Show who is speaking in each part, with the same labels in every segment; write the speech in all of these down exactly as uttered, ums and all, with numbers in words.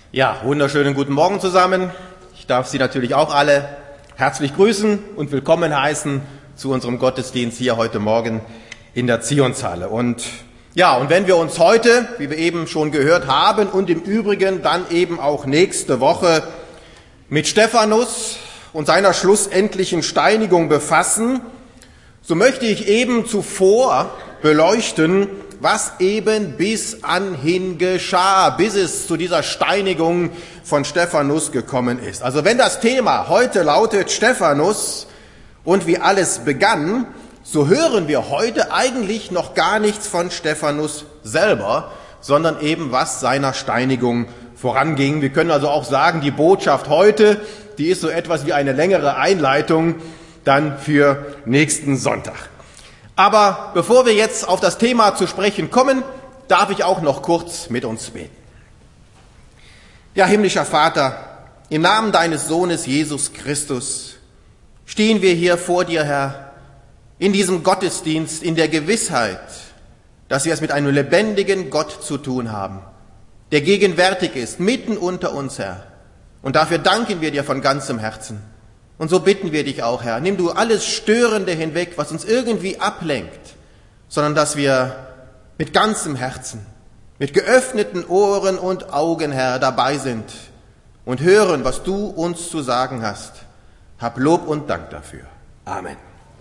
Speaker 1: Ja, wunderschönen guten Morgen zusammen. Ich darf Sie natürlich auch alle herzlich grüßen und willkommen heißen zu unserem Gottesdienst hier heute Morgen in der Zionshalle. Und ja, und wenn wir uns heute, wie wir eben schon gehört haben, und im Übrigen dann eben auch nächste Woche mit Stephanus und seiner schlussendlichen Steinigung befassen, so möchte ich eben zuvor beleuchten, was eben bis anhin geschah, bis es zu dieser Steinigung von Stephanus gekommen ist. Also wenn das Thema heute lautet Stephanus und wie alles begann, so hören wir heute eigentlich noch gar nichts von Stephanus selber, sondern eben was seiner Steinigung voranging. Wir können also auch sagen, die Botschaft heute, die ist so etwas wie eine längere Einleitung dann für nächsten Sonntag. Aber bevor wir jetzt auf das Thema zu sprechen kommen, darf ich auch noch kurz mit uns beten. Ja, himmlischer Vater, im Namen deines Sohnes Jesus Christus stehen wir hier vor dir, Herr, in diesem Gottesdienst, in der Gewissheit, dass wir es mit einem lebendigen Gott zu tun haben, der gegenwärtig ist, mitten unter uns, Herr. Und dafür danken wir dir von ganzem Herzen. Und so bitten wir dich auch, Herr, nimm du alles Störende hinweg, was uns irgendwie ablenkt, sondern dass wir mit ganzem Herzen, mit geöffneten Ohren und Augen, Herr, dabei sind und hören, was du uns zu sagen hast. Hab Lob und Dank dafür. Amen.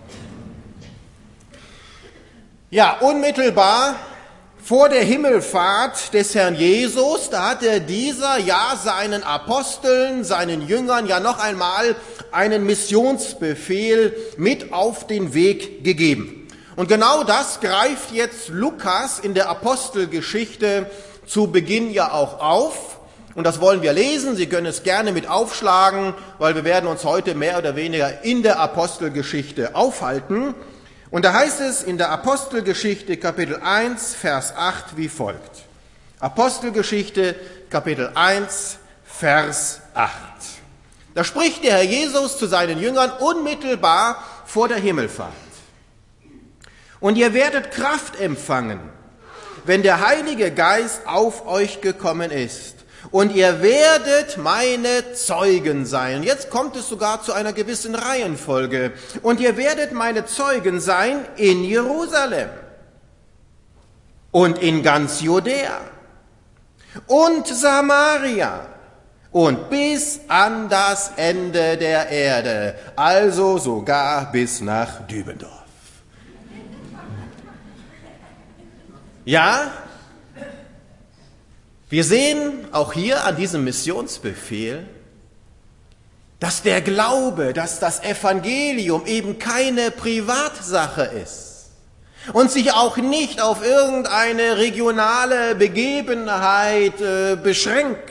Speaker 1: Ja, unmittelbar vor der Himmelfahrt des Herrn Jesus, da hatte dieser ja seinen Aposteln, seinen Jüngern ja noch einmal einen Missionsbefehl mit auf den Weg gegeben. Und genau das greift jetzt Lukas in der Apostelgeschichte zu Beginn ja auch auf. Und das wollen wir lesen. Sie können es gerne mit aufschlagen, weil wir werden uns heute mehr oder weniger in der Apostelgeschichte aufhalten. Und da heißt es in der Apostelgeschichte Kapitel eins, Vers acht wie folgt. Apostelgeschichte Kapitel eins, Vers acht. Da spricht der Herr Jesus zu seinen Jüngern unmittelbar vor der Himmelfahrt. Und ihr werdet Kraft empfangen, wenn der Heilige Geist auf euch gekommen ist. Und ihr werdet meine Zeugen sein. Jetzt kommt es sogar zu einer gewissen Reihenfolge. Und ihr werdet meine Zeugen sein in Jerusalem und in ganz Judäa und Samaria und bis an das Ende der Erde, also sogar bis nach Dübendorf. Ja, wir sehen auch hier an diesem Missionsbefehl, dass der Glaube, dass das Evangelium eben keine Privatsache ist und sich auch nicht auf irgendeine regionale Begebenheit äh, beschränkt.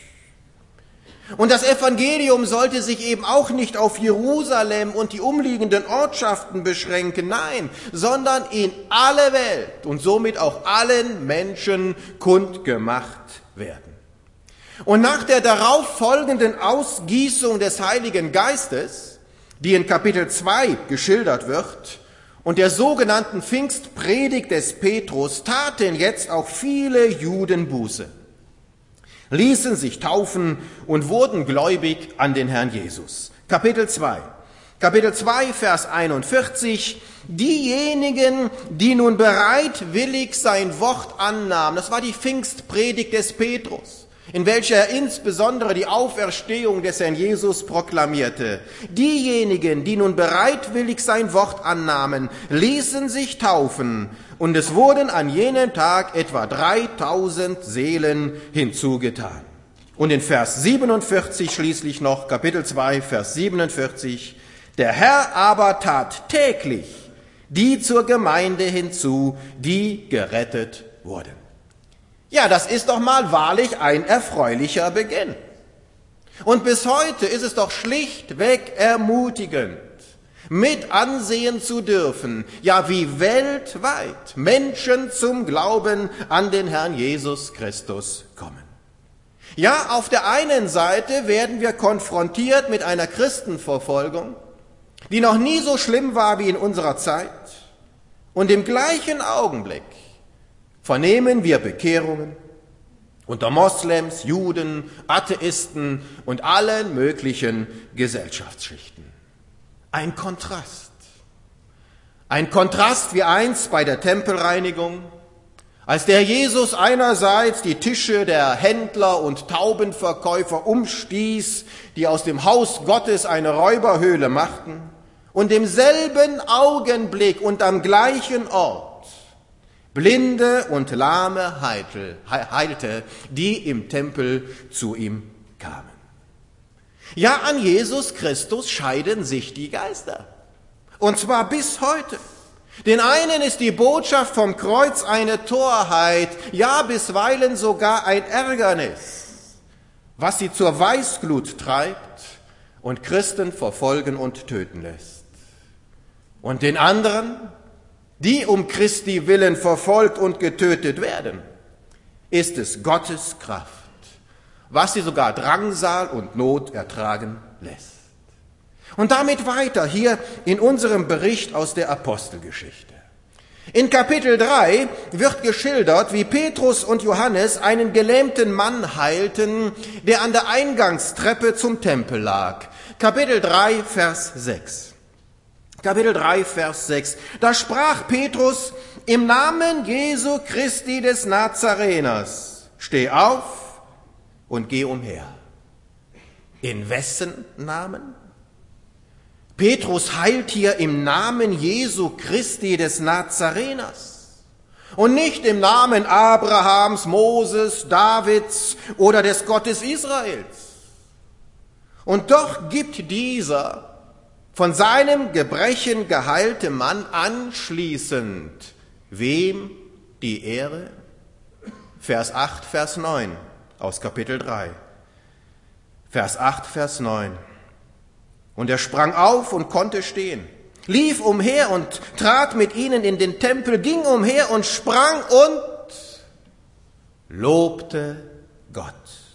Speaker 1: Und das Evangelium sollte sich eben auch nicht auf Jerusalem und die umliegenden Ortschaften beschränken, nein, sondern in alle Welt und somit auch allen Menschen kundgemacht werden. Und nach der darauf folgenden Ausgießung des Heiligen Geistes, die in Kapitel zwei geschildert wird, und der sogenannten Pfingstpredigt des Petrus, taten jetzt auch viele Juden Buße, ließen sich taufen und wurden gläubig an den Herrn Jesus. Kapitel zwei. Kapitel zwei, Vers einundvierzig. Diejenigen, die nun bereitwillig sein Wort annahmen, das war die Pfingstpredigt des Petrus, in welcher er insbesondere die Auferstehung des Herrn Jesus proklamierte. Diejenigen, die nun bereitwillig sein Wort annahmen, ließen sich taufen, und es wurden an jenem Tag etwa dreitausend Seelen hinzugetan. Und in Vers siebenundvierzig schließlich noch, Kapitel zwei, Vers siebenundvierzig, der Herr aber tat täglich die zur Gemeinde hinzu, die gerettet wurden. Ja, das ist doch mal wahrlich ein erfreulicher Beginn. Und bis heute ist es doch schlichtweg ermutigend, mit ansehen zu dürfen, ja wie weltweit Menschen zum Glauben an den Herrn Jesus Christus kommen. Ja, auf der einen Seite werden wir konfrontiert mit einer Christenverfolgung, die noch nie so schlimm war wie in unserer Zeit, und im gleichen Augenblick vernehmen wir Bekehrungen unter Moslems, Juden, Atheisten und allen möglichen Gesellschaftsschichten. Ein Kontrast. Ein Kontrast wie einst bei der Tempelreinigung, als der Jesus einerseits die Tische der Händler und Taubenverkäufer umstieß, die aus dem Haus Gottes eine Räuberhöhle machten, und im selben Augenblick und am gleichen Ort Blinde und Lahme heilte, die im Tempel zu ihm kamen. Ja, an Jesus Christus scheiden sich die Geister. Und zwar bis heute. Den einen ist die Botschaft vom Kreuz eine Torheit, ja bisweilen sogar ein Ärgernis, was sie zur Weißglut treibt und Christen verfolgen und töten lässt. Und den anderen, die um Christi willen verfolgt und getötet werden, ist es Gottes Kraft, was sie sogar Drangsal und Not ertragen lässt. Und damit weiter hier in unserem Bericht aus der Apostelgeschichte. In Kapitel drei wird geschildert, wie Petrus und Johannes einen gelähmten Mann heilten, der an der Eingangstreppe zum Tempel lag. Kapitel drei, Vers sechs. Kapitel drei, Vers sechs. Da sprach Petrus: Im Namen Jesu Christi des Nazareners, steh auf und geh umher. In wessen Namen? Petrus heilt hier im Namen Jesu Christi des Nazareners und nicht im Namen Abrahams, Moses, Davids oder des Gottes Israels. Und doch gibt dieser von seinem Gebrechen geheilte Mann anschließend wem die Ehre? Vers acht, Vers neun aus Kapitel drei. Vers acht, Vers neun. Und er sprang auf und konnte stehen, lief umher und trat mit ihnen in den Tempel, ging umher und sprang und lobte Gott.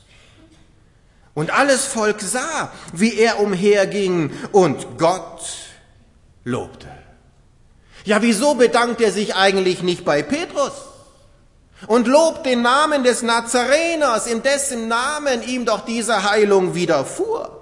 Speaker 1: Und alles Volk sah, wie er umherging und Gott lobte. Ja, wieso bedankt er sich eigentlich nicht bei Petrus und lobt den Namen des Nazareners, in dessen Namen ihm doch diese Heilung widerfuhr?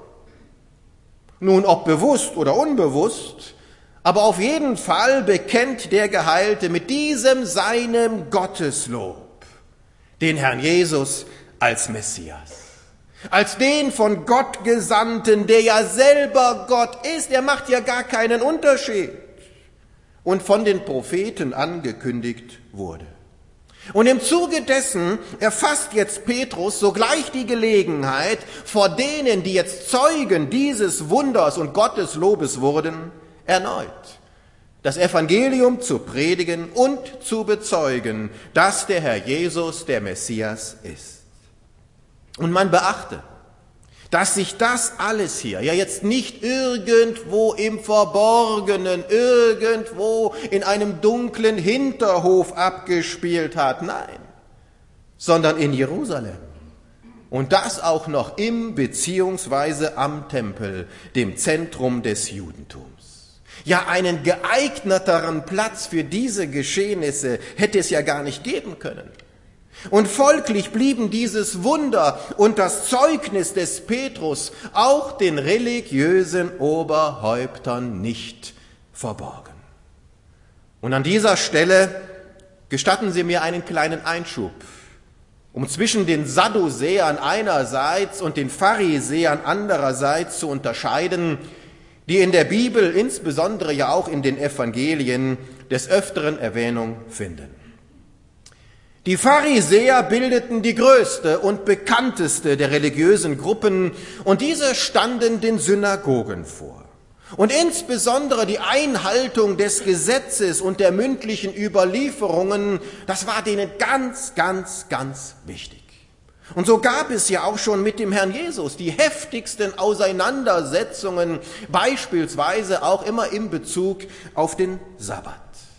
Speaker 1: Nun, ob bewusst oder unbewusst, aber auf jeden Fall bekennt der Geheilte mit diesem seinem Gotteslob den Herrn Jesus als Messias, als den von Gott Gesandten, der ja selber Gott ist. Er macht ja gar keinen Unterschied und von den Propheten angekündigt wurde. Und im Zuge dessen erfasst jetzt Petrus sogleich die Gelegenheit, vor denen, die jetzt Zeugen dieses Wunders und Gotteslobes wurden, erneut das Evangelium zu predigen und zu bezeugen, dass der Herr Jesus der Messias ist. Und man beachte, dass sich das alles hier ja jetzt nicht irgendwo im Verborgenen, irgendwo in einem dunklen Hinterhof abgespielt hat, nein, sondern in Jerusalem. Und das auch noch im beziehungsweise am Tempel, dem Zentrum des Judentums. Ja, einen geeigneteren Platz für diese Geschehnisse hätte es ja gar nicht geben können. Und folglich blieben dieses Wunder und das Zeugnis des Petrus auch den religiösen Oberhäuptern nicht verborgen. Und an dieser Stelle gestatten Sie mir einen kleinen Einschub, um zwischen den Sadduzäern einerseits und den Pharisäern andererseits zu unterscheiden, die in der Bibel, insbesondere ja auch in den Evangelien, des Öfteren Erwähnung finden. Die Pharisäer bildeten die größte und bekannteste der religiösen Gruppen und diese standen den Synagogen vor. Und insbesondere die Einhaltung des Gesetzes und der mündlichen Überlieferungen, das war denen ganz, ganz, ganz wichtig. Und so gab es ja auch schon mit dem Herrn Jesus die heftigsten Auseinandersetzungen, beispielsweise auch immer in Bezug auf den Sabbat.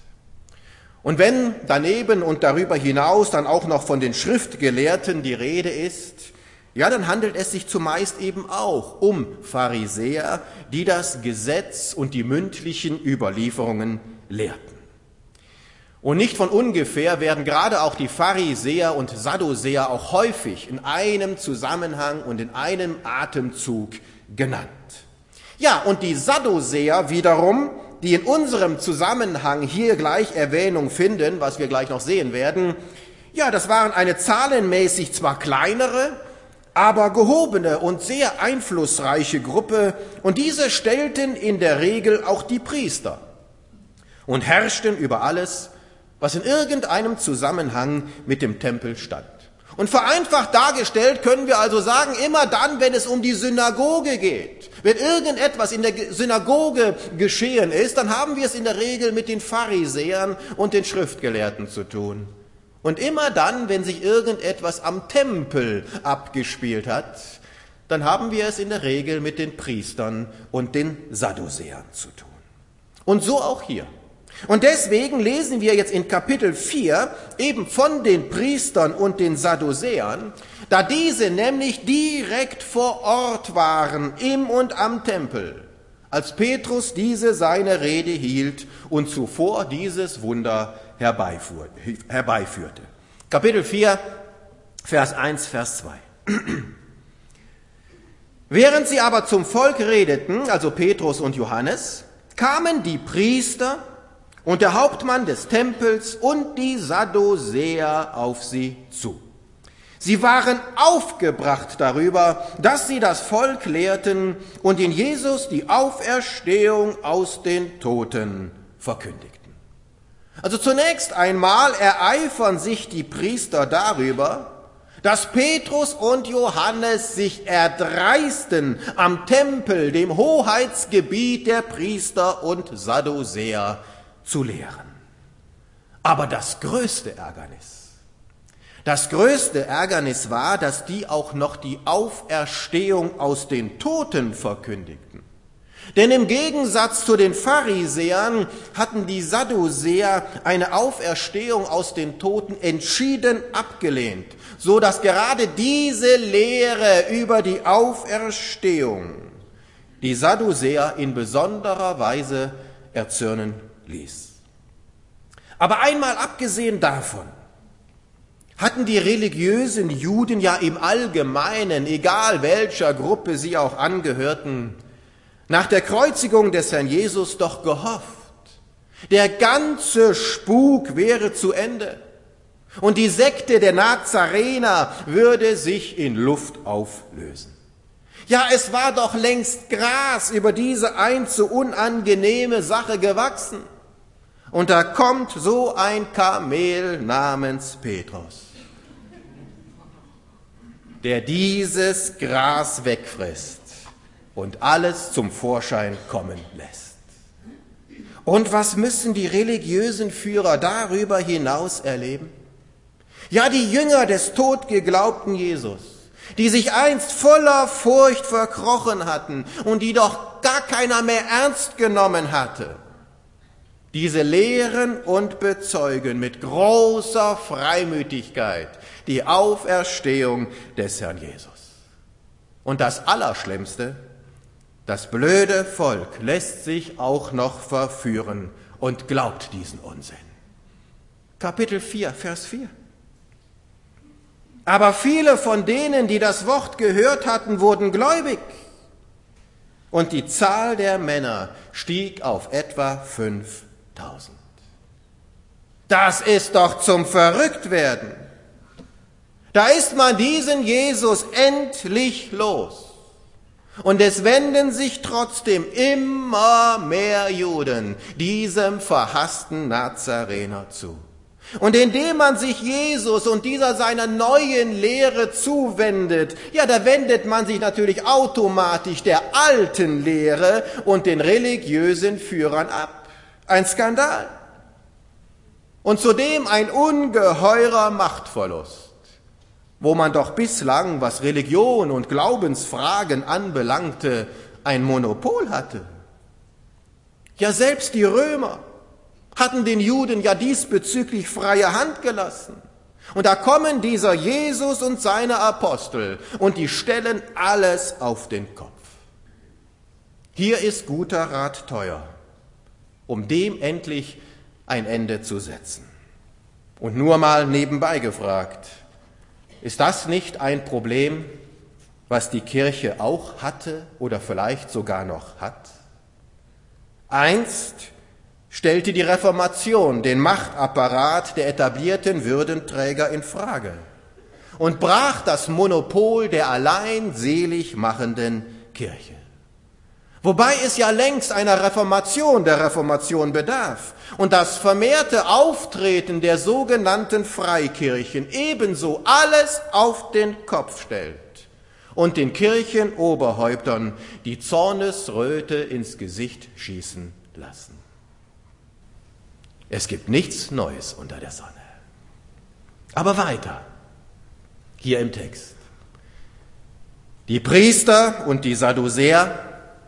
Speaker 1: Und wenn daneben und darüber hinaus dann auch noch von den Schriftgelehrten die Rede ist, ja, dann handelt es sich zumeist eben auch um Pharisäer, die das Gesetz und die mündlichen Überlieferungen lehrten. Und nicht von ungefähr werden gerade auch die Pharisäer und Sadduzäer auch häufig in einem Zusammenhang und in einem Atemzug genannt. Ja, und die Sadduzäer wiederum, die in unserem Zusammenhang hier gleich Erwähnung finden, was wir gleich noch sehen werden, ja, das waren eine zahlenmäßig zwar kleinere, aber gehobene und sehr einflussreiche Gruppe, und diese stellten in der Regel auch die Priester und herrschten über alles, was in irgendeinem Zusammenhang mit dem Tempel stand. Und vereinfacht dargestellt können wir also sagen, immer dann, wenn es um die Synagoge geht, wenn irgendetwas in der Synagoge geschehen ist, dann haben wir es in der Regel mit den Pharisäern und den Schriftgelehrten zu tun. Und immer dann, wenn sich irgendetwas am Tempel abgespielt hat, dann haben wir es in der Regel mit den Priestern und den Sadduzäern zu tun. Und so auch hier. Und deswegen lesen wir jetzt in Kapitel vier eben von den Priestern und den Sadduzäern, da diese nämlich direkt vor Ort waren, im und am Tempel, als Petrus diese seine Rede hielt und zuvor dieses Wunder herbeiführte. Kapitel vier, Vers eins, Vers zwei. Während sie aber zum Volk redeten, also Petrus und Johannes, kamen die Priester und der Hauptmann des Tempels und die Sadduzäer auf sie zu. Sie waren aufgebracht darüber, dass sie das Volk lehrten und in Jesus die Auferstehung aus den Toten verkündigten. Also zunächst einmal ereifern sich die Priester darüber, dass Petrus und Johannes sich erdreisten, am Tempel, dem Hoheitsgebiet der Priester und Sadduzäer, zu lehren. Aber das größte Ärgernis, das größte Ärgernis war, dass die auch noch die Auferstehung aus den Toten verkündigten. Denn im Gegensatz zu den Pharisäern hatten die Sadduzäer eine Auferstehung aus den Toten entschieden abgelehnt, so dass gerade diese Lehre über die Auferstehung die Sadduzäer in besonderer Weise erzürnen ließ. Aber einmal abgesehen davon, hatten die religiösen Juden ja im Allgemeinen, egal welcher Gruppe sie auch angehörten, nach der Kreuzigung des Herrn Jesus doch gehofft, der ganze Spuk wäre zu Ende und die Sekte der Nazarener würde sich in Luft auflösen. Ja, es war doch längst Gras über diese einst so unangenehme Sache gewachsen. Und da kommt so ein Kamel namens Petrus, der dieses Gras wegfrisst und alles zum Vorschein kommen lässt. Und was müssen die religiösen Führer darüber hinaus erleben? Ja, die Jünger des totgeglaubten Jesus, die sich einst voller Furcht verkrochen hatten und die doch gar keiner mehr ernst genommen hatte, diese lehren und bezeugen mit großer Freimütigkeit die Auferstehung des Herrn Jesus. Und das Allerschlimmste, das blöde Volk lässt sich auch noch verführen und glaubt diesen Unsinn. Kapitel vier, Vers vier. Aber viele von denen, die das Wort gehört hatten, wurden gläubig. Und die Zahl der Männer stieg auf etwa fünftausend. Das ist doch zum Verrücktwerden. Da ist man diesen Jesus endlich los. Und es wenden sich trotzdem immer mehr Juden diesem verhassten Nazarener zu. Und indem man sich Jesus und dieser seiner neuen Lehre zuwendet, ja, da wendet man sich natürlich automatisch der alten Lehre und den religiösen Führern ab. Ein Skandal. Und zudem ein ungeheurer Machtverlust, wo man doch bislang, was Religion und Glaubensfragen anbelangte, ein Monopol hatte. Ja, selbst die Römer hatten den Juden ja diesbezüglich freie Hand gelassen. Und da kommen dieser Jesus und seine Apostel und die stellen alles auf den Kopf. Hier ist guter Rat teuer, um dem endlich ein Ende zu setzen. Und nur mal nebenbei gefragt, ist das nicht ein Problem, was die Kirche auch hatte oder vielleicht sogar noch hat? Einst stellte die Reformation den Machtapparat der etablierten Würdenträger in Frage und brach das Monopol der allein selig machenden Kirche. Wobei es ja längst einer Reformation der Reformation bedarf und das vermehrte Auftreten der sogenannten Freikirchen ebenso alles auf den Kopf stellt und den Kirchenoberhäuptern die Zornesröte ins Gesicht schießen lassen. Es gibt nichts Neues unter der Sonne. Aber weiter, hier im Text. Die Priester und die Sadduzäer,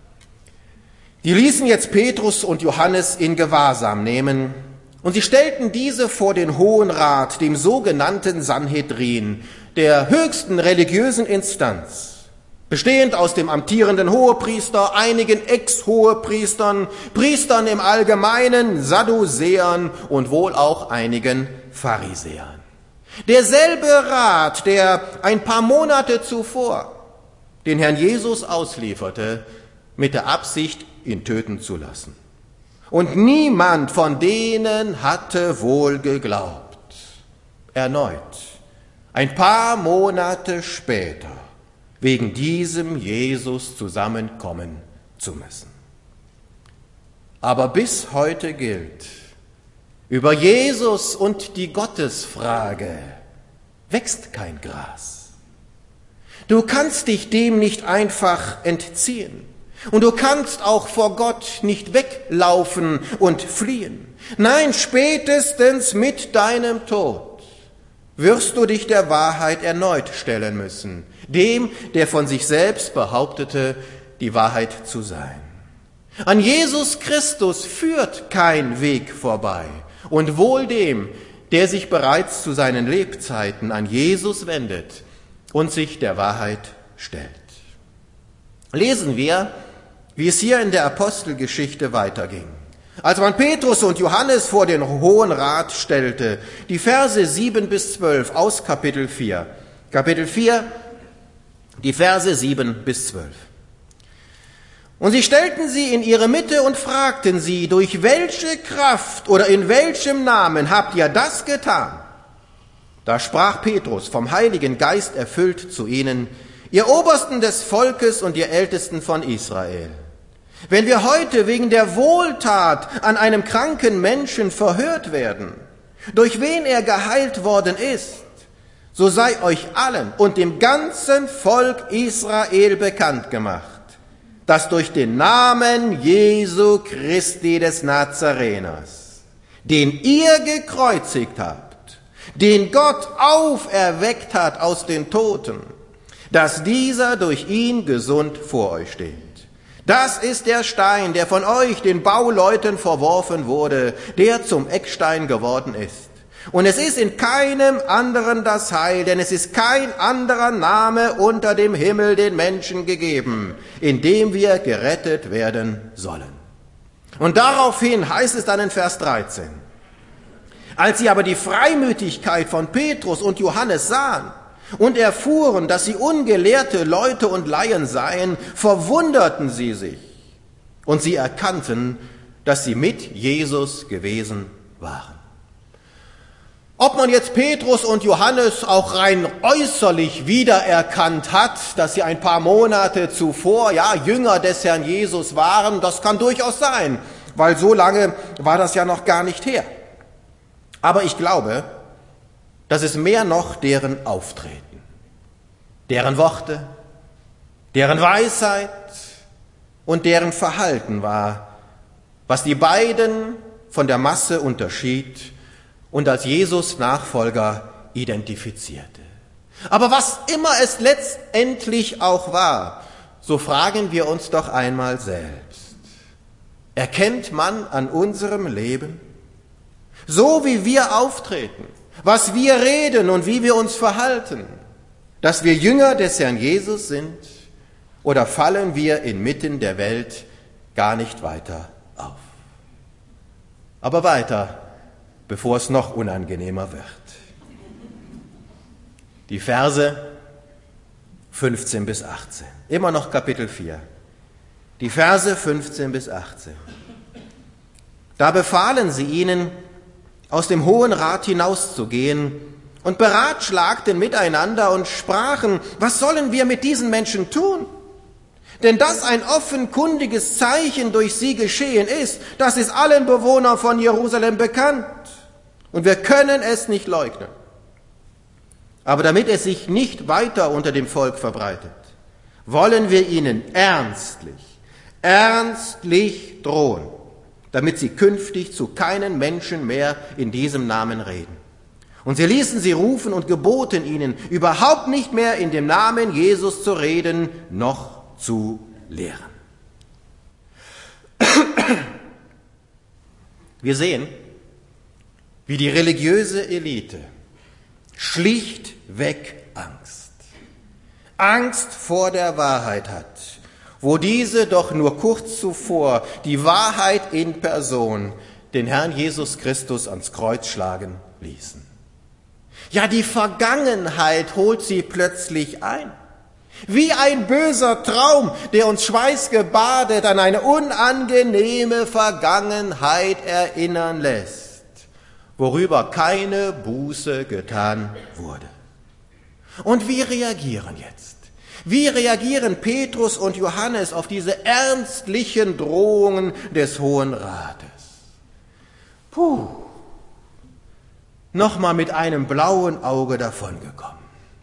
Speaker 1: die ließen jetzt Petrus und Johannes in Gewahrsam nehmen und sie stellten diese vor den Hohen Rat, dem sogenannten Sanhedrin, der höchsten religiösen Instanz, bestehend aus dem amtierenden Hohepriester, einigen Ex-Hohepriestern, Priestern im Allgemeinen, Sadduzäern und wohl auch einigen Pharisäern. Derselbe Rat, der ein paar Monate zuvor den Herrn Jesus auslieferte, mit der Absicht, ihn töten zu lassen. Und niemand von denen hatte wohl geglaubt. Erneut, ein paar Monate später, wegen diesem Jesus zusammenkommen zu müssen. Aber bis heute gilt, über Jesus und die Gottesfrage wächst kein Gras. Du kannst dich dem nicht einfach entziehen. Und du kannst auch vor Gott nicht weglaufen und fliehen. Nein, spätestens mit deinem Tod wirst du dich der Wahrheit erneut stellen müssen, dem, der von sich selbst behauptete, die Wahrheit zu sein. An Jesus Christus führt kein Weg vorbei und wohl dem, der sich bereits zu seinen Lebzeiten an Jesus wendet und sich der Wahrheit stellt. Lesen wir, wie es hier in der Apostelgeschichte weiterging. Als man Petrus und Johannes vor den Hohen Rat stellte, die Verse sieben bis zwölf aus Kapitel vier. Kapitel vier, die Verse sieben bis zwölf. Und sie stellten sie in ihre Mitte und fragten sie, durch welche Kraft oder in welchem Namen habt ihr das getan? Da sprach Petrus, vom Heiligen Geist erfüllt, zu ihnen, ihr Obersten des Volkes und ihr Ältesten von Israel. Wenn wir heute wegen der Wohltat an einem kranken Menschen verhört werden, durch wen er geheilt worden ist, so sei euch allen und dem ganzen Volk Israel bekannt gemacht, dass durch den Namen Jesu Christi des Nazareners, den ihr gekreuzigt habt, den Gott auferweckt hat aus den Toten, dass dieser durch ihn gesund vor euch steht. Das ist der Stein, der von euch, den Bauleuten, verworfen wurde, der zum Eckstein geworden ist. Und es ist in keinem anderen das Heil, denn es ist kein anderer Name unter dem Himmel den Menschen gegeben, in dem wir gerettet werden sollen. Und daraufhin heißt es dann in Vers dreizehn, als sie aber die Freimütigkeit von Petrus und Johannes sahen, und erfuhren, dass sie ungelehrte Leute und Laien seien, verwunderten sie sich. Und sie erkannten, dass sie mit Jesus gewesen waren. Ob man jetzt Petrus und Johannes auch rein äußerlich wiedererkannt hat, dass sie ein paar Monate zuvor, ja, Jünger des Herrn Jesus waren, das kann durchaus sein, weil so lange war das ja noch gar nicht her. Aber ich glaube, das ist mehr noch deren Auftreten, deren Worte, deren Weisheit und deren Verhalten war, was die beiden von der Masse unterschied und als Jesus Nachfolger identifizierte. Aber was immer es letztendlich auch war, so fragen wir uns doch einmal selbst. Erkennt man an unserem Leben, so wie wir auftreten, was wir reden und wie wir uns verhalten, dass wir Jünger des Herrn Jesus sind, oder fallen wir inmitten der Welt gar nicht weiter auf? Aber weiter bevor es noch unangenehmer wird. Die Verse fünfzehn bis achtzehn, immer noch Kapitel vier. Die Verse fünfzehn bis achtzehn. Da befahlen sie ihnen, aus dem Hohen Rat hinauszugehen und beratschlagten miteinander und sprachen, was sollen wir mit diesen Menschen tun? Denn dass ein offenkundiges Zeichen durch sie geschehen ist, das ist allen Bewohnern von Jerusalem bekannt. Und wir können es nicht leugnen. Aber damit es sich nicht weiter unter dem Volk verbreitet, wollen wir ihnen ernstlich, ernstlich drohen, damit sie künftig zu keinen Menschen mehr in diesem Namen reden. Und sie ließen sie rufen und geboten ihnen, überhaupt nicht mehr in dem Namen Jesus zu reden, noch zu lehren. Wir sehen, wie die religiöse Elite schlichtweg Angst, Angst vor der Wahrheit hat, wo diese doch nur kurz zuvor die Wahrheit in Person, den Herrn Jesus Christus, ans Kreuz schlagen ließen. Ja, die Vergangenheit holt sie plötzlich ein. Wie ein böser Traum, der uns schweißgebadet an eine unangenehme Vergangenheit erinnern lässt, worüber keine Buße getan wurde. Und wie reagieren jetzt? Wie reagieren Petrus und Johannes auf diese ernstlichen Drohungen des Hohen Rates? Puh, nochmal mit einem blauen Auge davongekommen.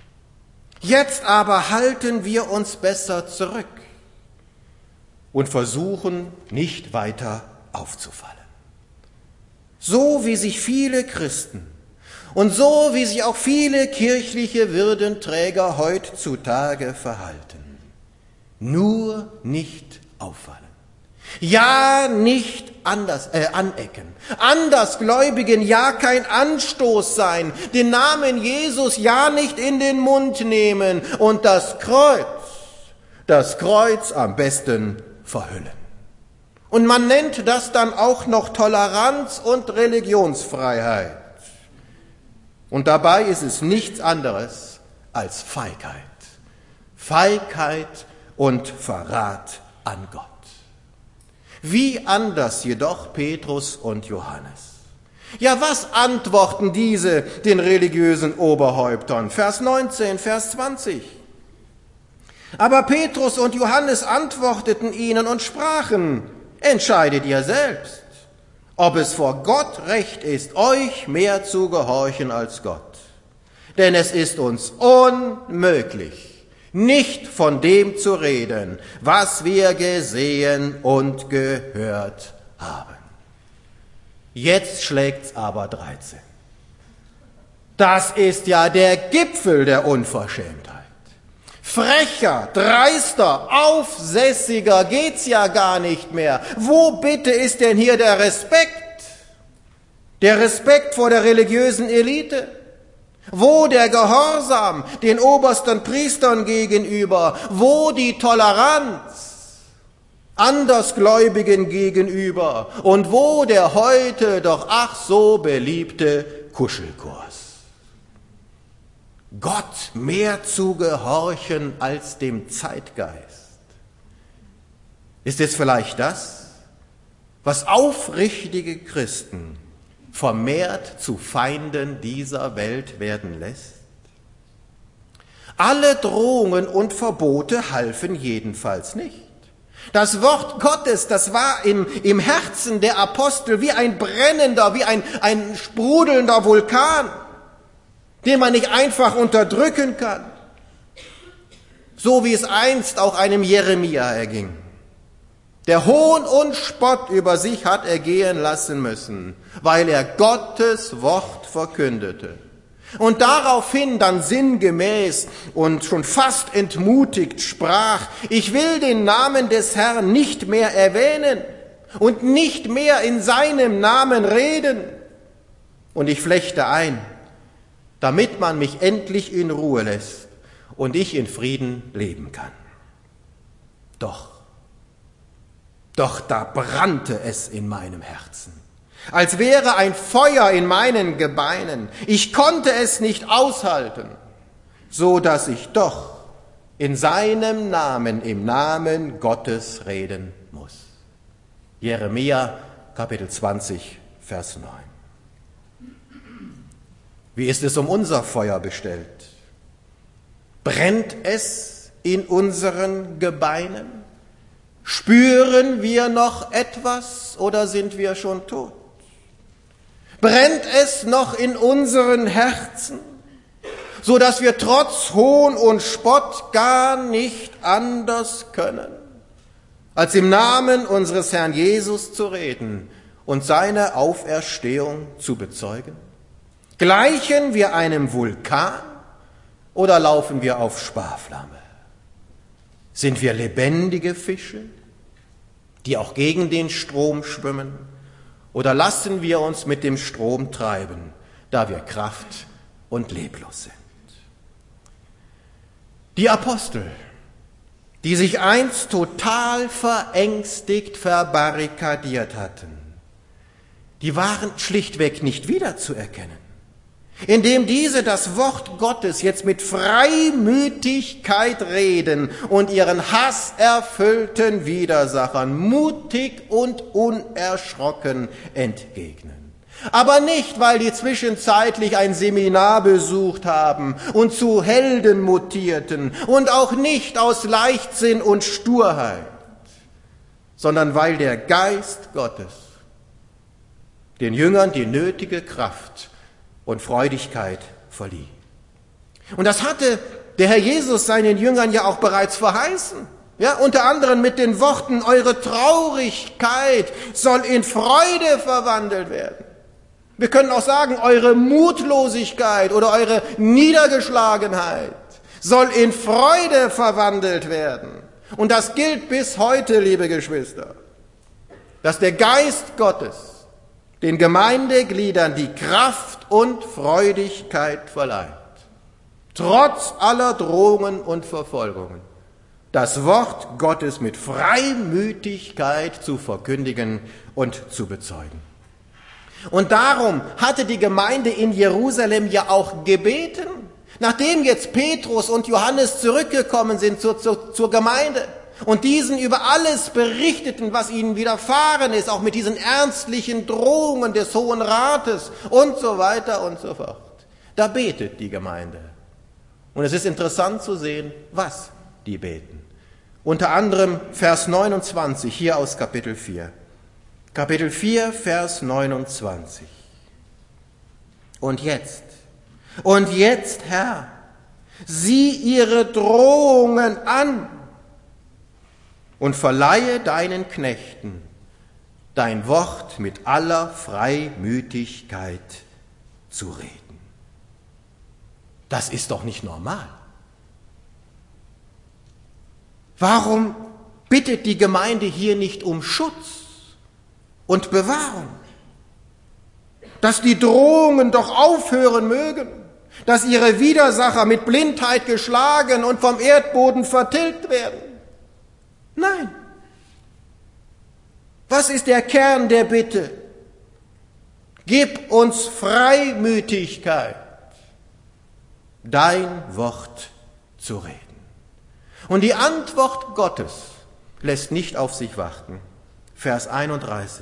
Speaker 1: Jetzt aber halten wir uns besser zurück und versuchen nicht weiter aufzufallen. So wie sich viele Christen und so wie sich auch viele kirchliche Würdenträger heutzutage verhalten. Nur nicht auffallen. Ja, nicht anders, äh, anecken. Andersgläubigen ja kein Anstoß sein. Den Namen Jesus ja nicht in den Mund nehmen. Und das Kreuz, das Kreuz am besten verhüllen. Und man nennt das dann auch noch Toleranz und Religionsfreiheit. Und dabei ist es nichts anderes als Feigheit. Feigheit und Verrat an Gott. Wie anders jedoch Petrus und Johannes. Ja, was antworten diese den religiösen Oberhäuptern? Vers neunzehn, Vers zwanzig. Aber Petrus und Johannes antworteten ihnen und sprachen, entscheidet ihr selbst, ob es vor Gott recht ist, euch mehr zu gehorchen als Gott. Denn es ist uns unmöglich, nicht von dem zu reden, was wir gesehen und gehört haben. Jetzt schlägt's aber dreizehn. Das ist ja der Gipfel der Unverschämtheit. Frecher, dreister, aufsässiger geht's ja gar nicht mehr. Wo bitte ist denn hier der Respekt? Der Respekt vor der religiösen Elite? Wo der Gehorsam den obersten Priestern gegenüber? Wo die Toleranz Andersgläubigen gegenüber? Und wo der heute doch ach so beliebte Kuschelkurs? Gott mehr zu gehorchen als dem Zeitgeist. Ist es vielleicht das, was aufrichtige Christen vermehrt zu Feinden dieser Welt werden lässt? Alle Drohungen und Verbote halfen jedenfalls nicht. Das Wort Gottes, das war im, im Herzen der Apostel wie ein brennender, wie ein, ein sprudelnder Vulkan, den man nicht einfach unterdrücken kann. So wie es einst auch einem Jeremia erging, der Hohn und Spott über sich hat ergehen lassen müssen, weil er Gottes Wort verkündete. Und daraufhin dann sinngemäß und schon fast entmutigt sprach, ich will den Namen des Herrn nicht mehr erwähnen und nicht mehr in seinem Namen reden. Und ich flechte ein, damit man mich endlich in Ruhe lässt und ich in Frieden leben kann. Doch, doch da brannte es in meinem Herzen. als wäre ein Feuer in meinen Gebeinen. Ich konnte es nicht aushalten, so dass ich doch in seinem Namen, im Namen Gottes reden muss. Jeremia, Kapitel zwanzig, Vers neun. Wie ist es um unser Feuer bestellt? Brennt es in unseren Gebeinen? Spüren wir noch etwas oder sind wir schon tot? Brennt es noch in unseren Herzen, so dass wir trotz Hohn und Spott gar nicht anders können, als im Namen unseres Herrn Jesus zu reden und seine Auferstehung zu bezeugen? Gleichen wir einem Vulkan oder laufen wir auf Sparflamme? Sind wir lebendige Fische, die auch gegen den Strom schwimmen, oder lassen wir uns mit dem Strom treiben, da wir kraft- und leblos sind? Die Apostel, die sich einst total verängstigt verbarrikadiert hatten, die waren schlichtweg nicht wiederzuerkennen. Indem diese das Wort Gottes jetzt mit Freimütigkeit reden und ihren hasserfüllten Widersachern mutig und unerschrocken entgegnen. Aber nicht, weil die zwischenzeitlich ein Seminar besucht haben und zu Helden mutierten und auch nicht aus Leichtsinn und Sturheit, sondern weil der Geist Gottes den Jüngern die nötige Kraft und Freudigkeit verlieh. Und das hatte der Herr Jesus seinen Jüngern ja auch bereits verheißen. Ja, unter anderem mit den Worten, eure Traurigkeit soll in Freude verwandelt werden. Wir können auch sagen, eure Mutlosigkeit oder eure Niedergeschlagenheit soll in Freude verwandelt werden. Und das gilt bis heute, liebe Geschwister, dass der Geist Gottes den Gemeindegliedern die Kraft und Freudigkeit verleiht, trotz aller Drohungen und Verfolgungen, das Wort Gottes mit Freimütigkeit zu verkündigen und zu bezeugen. Und darum hatte die Gemeinde in Jerusalem ja auch gebeten, nachdem jetzt Petrus und Johannes zurückgekommen sind zur, zur, zur Gemeinde und diesen über alles berichteten, was ihnen widerfahren ist, auch mit diesen ernstlichen Drohungen des Hohen Rates und so weiter und so fort. Da betet die Gemeinde. Und es ist interessant zu sehen, was die beten. Unter anderem Vers neunundzwanzig, hier aus Kapitel vier. Kapitel vier, Vers neunundzwanzig. Und jetzt, und jetzt, Herr, sieh ihre Drohungen an und verleihe deinen Knechten dein Wort mit aller Freimütigkeit zu reden. Das ist doch nicht normal. Warum bittet die Gemeinde hier nicht um Schutz und Bewahrung? Dass die Drohungen doch aufhören mögen, dass ihre Widersacher mit Blindheit geschlagen und vom Erdboden vertilgt werden. Nein. Was ist der Kern der Bitte? Gib uns Freimütigkeit, dein Wort zu reden. Und die Antwort Gottes lässt nicht auf sich warten. Vers einunddreißig.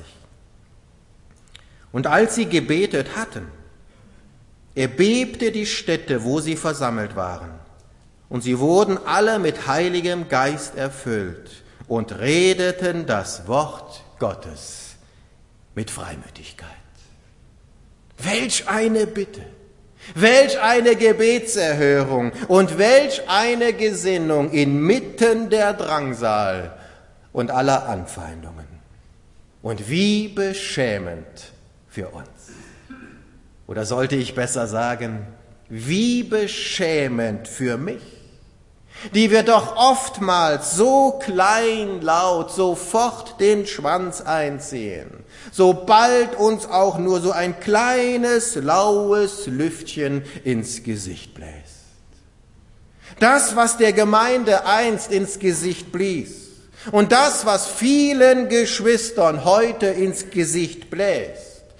Speaker 1: Und als sie gebetet hatten, erbebte die Stätte, wo sie versammelt waren, und sie wurden alle mit Heiligem Geist erfüllt und redeten das Wort Gottes mit Freimütigkeit. Welch eine Bitte, welch eine Gebetserhörung und welch eine Gesinnung inmitten der Drangsal und aller Anfeindungen. Und wie beschämend für uns. Oder sollte ich besser sagen, wie beschämend für mich, die wir doch oftmals so kleinlaut sofort den Schwanz einziehen, sobald uns auch nur so ein kleines, laues Lüftchen ins Gesicht bläst. Das, was der Gemeinde einst ins Gesicht blies und das, was vielen Geschwistern heute ins Gesicht bläst,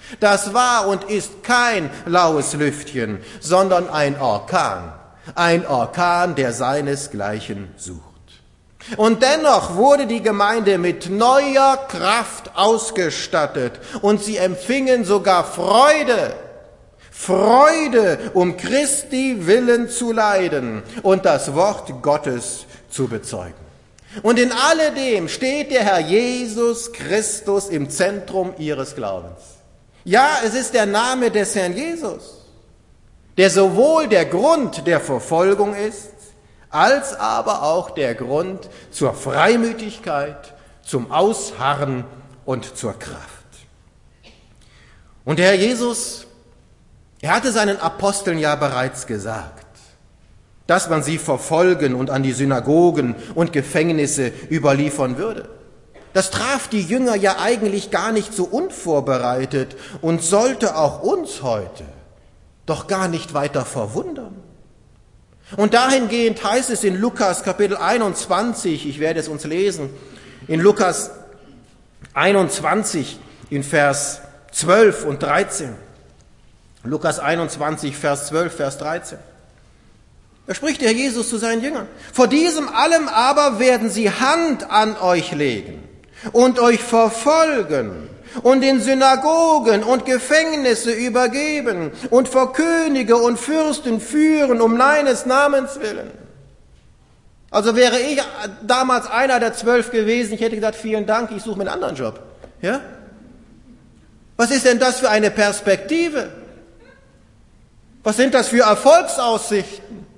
Speaker 1: Das war und ist kein laues Lüftchen, sondern ein Orkan. Ein Orkan, der seinesgleichen sucht. Und dennoch wurde die Gemeinde mit neuer Kraft ausgestattet und sie empfingen sogar Freude. Freude, um Christi willen zu leiden und das Wort Gottes zu bezeugen. Und in alledem steht der Herr Jesus Christus im Zentrum ihres Glaubens. Ja, es ist der Name des Herrn Jesus, der sowohl der Grund der Verfolgung ist, als aber auch der Grund zur Freimütigkeit, zum Ausharren und zur Kraft. Und der Herr Jesus, er hatte seinen Aposteln ja bereits gesagt, dass man sie verfolgen und an die Synagogen und Gefängnisse überliefern würde. Das traf die Jünger ja eigentlich gar nicht so unvorbereitet und sollte auch uns heute doch gar nicht weiter verwundern. Und dahingehend heißt es in Lukas Kapitel einundzwanzig, ich werde es uns lesen, in Lukas einundzwanzig in Vers zwölf und dreizehn. Lukas einundzwanzig, Vers zwölf, Vers dreizehn. Da spricht der Herr Jesus zu seinen Jüngern. Vor diesem allem aber werden sie Hand an euch legen und euch verfolgen und in Synagogen und Gefängnisse übergeben und vor Könige und Fürsten führen um meines Namens willen. Also wäre ich damals einer der zwölf gewesen, ich hätte gesagt, vielen Dank, ich suche mir einen anderen Job. Ja? Was ist denn das für eine Perspektive? Was sind das für Erfolgsaussichten?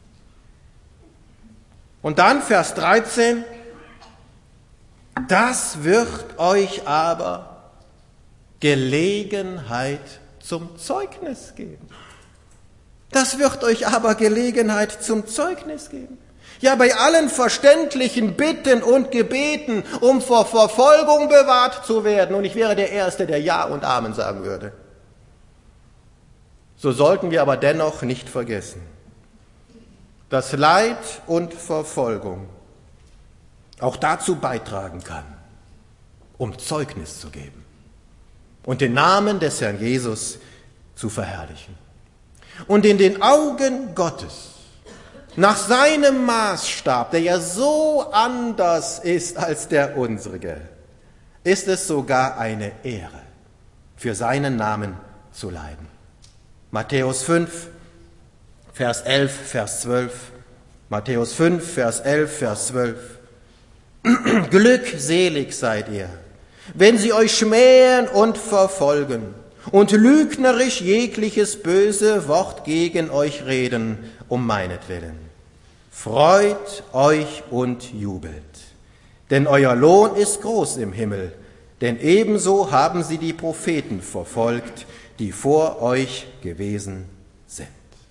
Speaker 1: Und dann Vers dreizehn, das wird euch aber Gelegenheit zum Zeugnis geben. Das wird euch aber Gelegenheit zum Zeugnis geben. Ja, bei allen verständlichen Bitten und Gebeten, um vor Verfolgung bewahrt zu werden, und ich wäre der Erste, der Ja und Amen sagen würde. So sollten wir aber dennoch nicht vergessen, dass Leid und Verfolgung auch dazu beitragen kann, um Zeugnis zu geben und den Namen des Herrn Jesus zu verherrlichen. Und in den Augen Gottes, nach seinem Maßstab, der ja so anders ist als der unsrige, ist es sogar eine Ehre, für seinen Namen zu leiden. Matthäus fünf, Vers elf, Vers zwölf. Matthäus fünf, Vers elf, Vers zwölf. Glückselig seid ihr, wenn sie euch schmähen und verfolgen und lügnerisch jegliches böse Wort gegen euch reden, um meinetwillen. Freut euch und jubelt, denn euer Lohn ist groß im Himmel, denn ebenso haben sie die Propheten verfolgt, die vor euch gewesen sind.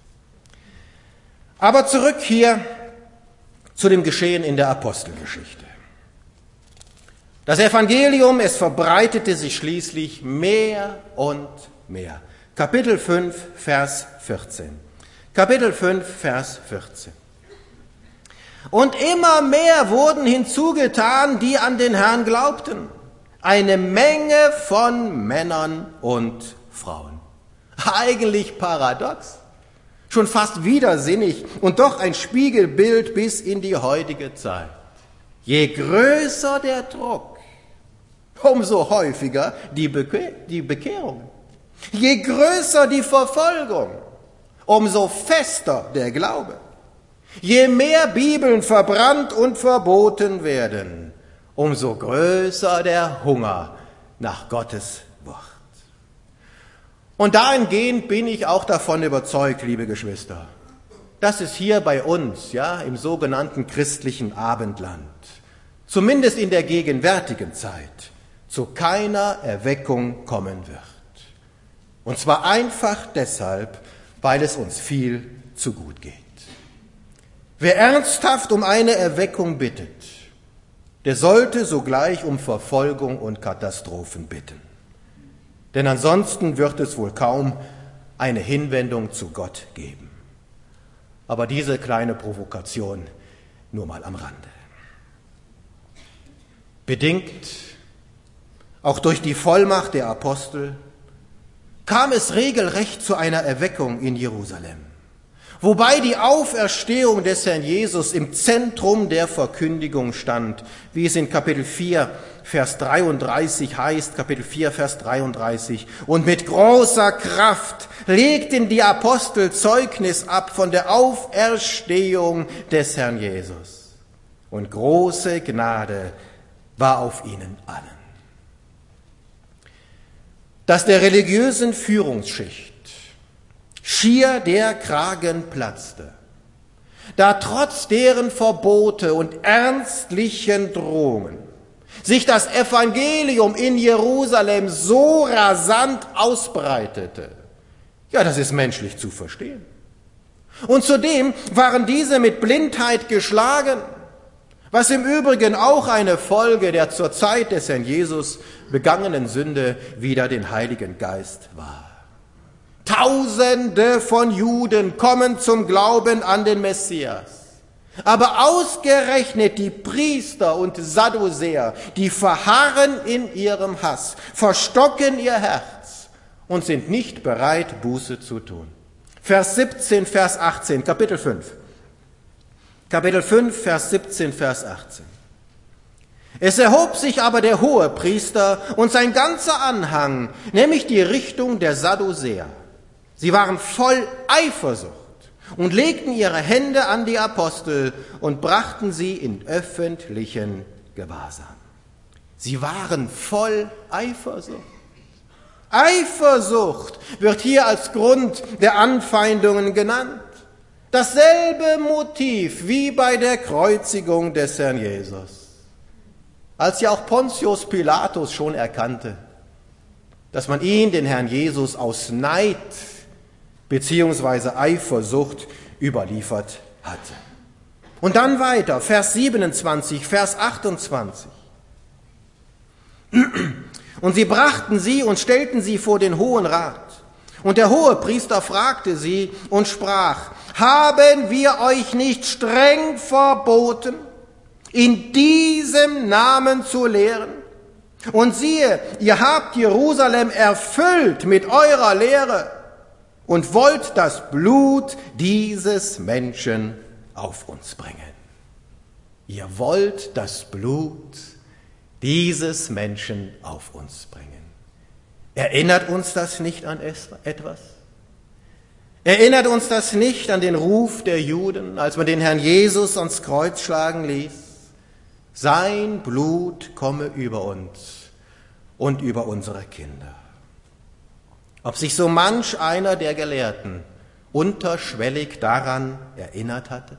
Speaker 1: Aber zurück hier zu dem Geschehen in der Apostelgeschichte. Das Evangelium, es verbreitete sich schließlich mehr und mehr. Kapitel fünf, Vers vierzehn. Kapitel fünf, Vers vierzehn. Und immer mehr wurden hinzugetan, die an den Herrn glaubten. Eine Menge von Männern und Frauen. Eigentlich paradox, schon fast widersinnig und doch ein Spiegelbild bis in die heutige Zeit. Je größer der Druck, umso häufiger die, Beke- die Bekehrung. Je größer die Verfolgung, umso fester der Glaube. Je mehr Bibeln verbrannt und verboten werden, umso größer der Hunger nach Gottes Wort. Und dahingehend bin ich auch davon überzeugt, liebe Geschwister, dass es hier bei uns, ja, im sogenannten christlichen Abendland, zumindest in der gegenwärtigen Zeit, zu keiner Erweckung kommen wird. Und zwar einfach deshalb, weil es uns viel zu gut geht. Wer ernsthaft um eine Erweckung bittet, der sollte sogleich um Verfolgung und Katastrophen bitten. Denn ansonsten wird es wohl kaum eine Hinwendung zu Gott geben. Aber diese kleine Provokation nur mal am Rande. Bedingt auch durch die Vollmacht der Apostel kam es regelrecht zu einer Erweckung in Jerusalem, wobei die Auferstehung des Herrn Jesus im Zentrum der Verkündigung stand, wie es in Kapitel vier, Vers dreiunddreißig heißt, Kapitel vier, Vers dreiunddreißig. Und mit großer Kraft legten die Apostel Zeugnis ab von der Auferstehung des Herrn Jesus. Und große Gnade war auf ihnen allen. Dass der religiösen Führungsschicht schier der Kragen platzte, da trotz deren Verbote und ernstlichen Drohungen sich das Evangelium in Jerusalem so rasant ausbreitete, ja, das ist menschlich zu verstehen. Und zudem waren diese mit Blindheit geschlagen, was im Übrigen auch eine Folge der zur Zeit des Herrn Jesus begangenen Sünde wider den Heiligen Geist war. Tausende von Juden kommen zum Glauben an den Messias. Aber ausgerechnet die Priester und Sadduzäer, die verharren in ihrem Hass, verstocken ihr Herz und sind nicht bereit, Buße zu tun. Vers siebzehn, Vers achtzehn, Kapitel fünf. Kapitel fünf, Vers siebzehn, Vers achtzehn. Es erhob sich aber der Hohepriester und sein ganzer Anhang, nämlich die Richtung der Sadduzäer. Sie waren voll Eifersucht und legten ihre Hände an die Apostel und brachten sie in öffentlichen Gewahrsam. Sie waren voll Eifersucht. Eifersucht wird hier als Grund der Anfeindungen genannt. Dasselbe Motiv wie bei der Kreuzigung des Herrn Jesus. Als ja auch Pontius Pilatus schon erkannte, dass man ihn, den Herrn Jesus, aus Neid beziehungsweise Eifersucht überliefert hatte. Und dann weiter, Vers siebenundzwanzig, Vers achtundzwanzig. Und sie brachten sie und stellten sie vor den Hohen Rat. Und der Hohepriester fragte sie und sprach: Haben wir euch nicht streng verboten, in diesem Namen zu lehren? Und siehe, ihr habt Jerusalem erfüllt mit eurer Lehre und wollt das Blut dieses Menschen auf uns bringen. Ihr wollt das Blut dieses Menschen auf uns bringen. Erinnert uns das nicht an etwas? Erinnert uns das nicht an den Ruf der Juden, als man den Herrn Jesus ans Kreuz schlagen ließ? Sein Blut komme über uns und über unsere Kinder. Ob sich so manch einer der Gelehrten unterschwellig daran erinnert hatte?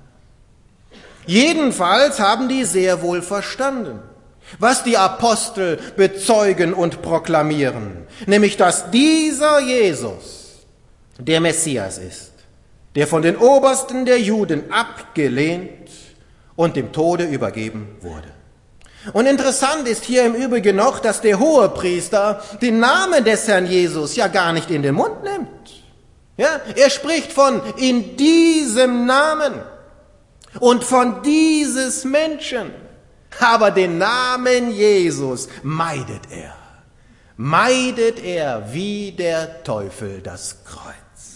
Speaker 1: Jedenfalls haben die sehr wohl verstanden, was die Apostel bezeugen und proklamieren, nämlich dass dieser Jesus der Messias ist, der von den Obersten der Juden abgelehnt und dem Tode übergeben wurde. Und interessant ist hier im Übrigen noch, dass der Hohepriester den Namen des Herrn Jesus ja gar nicht in den Mund nimmt. Ja, er spricht von in diesem Namen und von dieses Menschen. Aber den Namen Jesus meidet er. Meidet er wie der Teufel das Kreuz.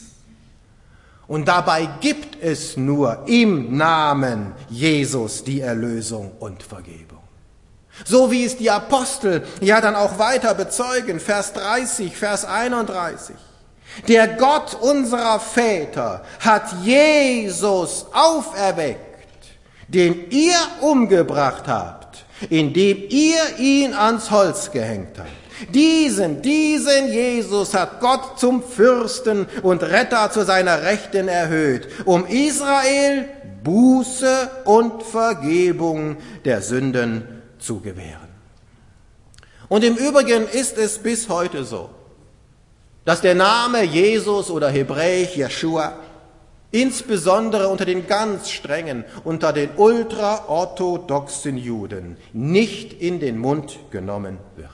Speaker 1: Und dabei gibt es nur im Namen Jesus die Erlösung und Vergebung. So wie es die Apostel ja dann auch weiter bezeugen, Vers dreißig, Vers einunddreißig. Der Gott unserer Väter hat Jesus auferweckt, den ihr umgebracht habt, indem ihr ihn ans Holz gehängt habt. Diesen, diesen Jesus hat Gott zum Fürsten und Retter zu seiner Rechten erhöht, um Israel Buße und Vergebung der Sünden zu gewähren. Und im Übrigen ist es bis heute so, dass der Name Jesus oder hebräisch Jeschua insbesondere unter den ganz strengen, unter den ultraorthodoxen Juden nicht in den Mund genommen wird.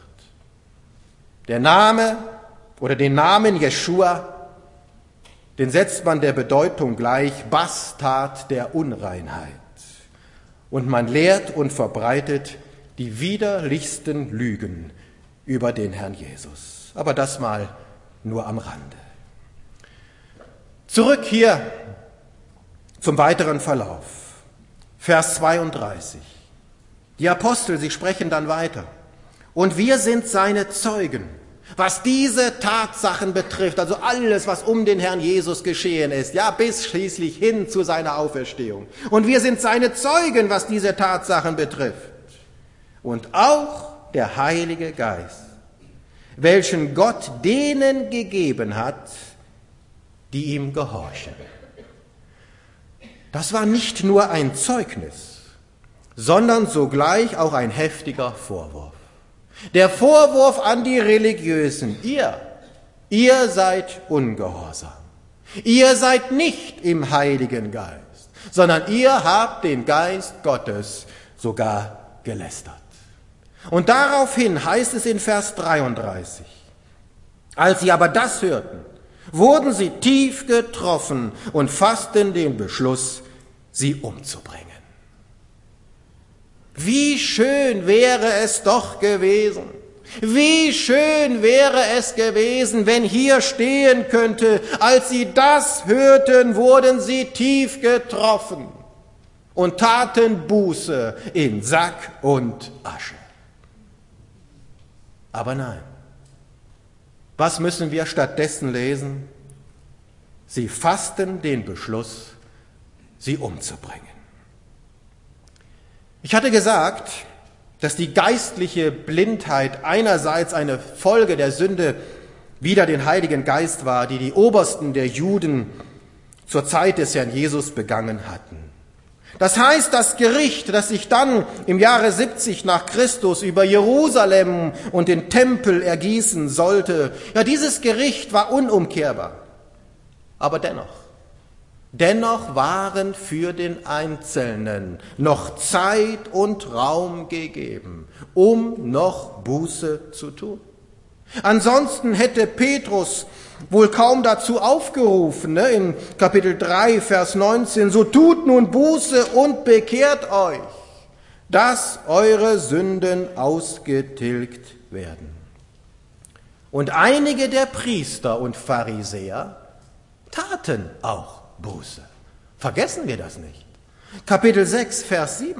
Speaker 1: Der Name oder den Namen Jeschua, den setzt man der Bedeutung gleich, Bastard der Unreinheit. Und man lehrt und verbreitet die widerlichsten Lügen über den Herrn Jesus. Aber das mal nur am Rande. Zurück hier zum weiteren Verlauf. Vers zweiunddreißig. Die Apostel, sie sprechen dann weiter. Und wir sind seine Zeugen, was diese Tatsachen betrifft, also alles, was um den Herrn Jesus geschehen ist, ja, bis schließlich hin zu seiner Auferstehung. Und wir sind seine Zeugen, was diese Tatsachen betrifft. Und auch der Heilige Geist, welchen Gott denen gegeben hat, die ihm gehorchen. Das war nicht nur ein Zeugnis, sondern sogleich auch ein heftiger Vorwurf. Der Vorwurf an die Religiösen, ihr, ihr seid ungehorsam. Ihr seid nicht im Heiligen Geist, sondern ihr habt den Geist Gottes sogar gelästert. Und daraufhin heißt es in Vers dreiunddreißig, als sie aber das hörten, wurden sie tief getroffen und fassten den Beschluss, sie umzubringen. Wie schön wäre es doch gewesen, wie schön wäre es gewesen, wenn hier stehen könnte, als sie das hörten, wurden sie tief getroffen und taten Buße in Sack und Asche. Aber nein. Was müssen wir stattdessen lesen? Sie fassten den Beschluss, sie umzubringen. Ich hatte gesagt, dass die geistliche Blindheit einerseits eine Folge der Sünde wider den Heiligen Geist war, die die Obersten der Juden zur Zeit des Herrn Jesus begangen hatten. Das heißt, das Gericht, das sich dann im Jahre siebzig nach Christus über Jerusalem und den Tempel ergießen sollte, ja, dieses Gericht war unumkehrbar. Aber dennoch, dennoch waren für den Einzelnen noch Zeit und Raum gegeben, um noch Buße zu tun. Ansonsten hätte Petrus wohl kaum dazu aufgerufen, ne? In Kapitel drei, Vers neunzehn, so tut nun Buße und bekehrt euch, dass eure Sünden ausgetilgt werden. Und einige der Priester und Pharisäer taten auch Buße. Vergessen wir das nicht. Kapitel sechs, Vers sieben.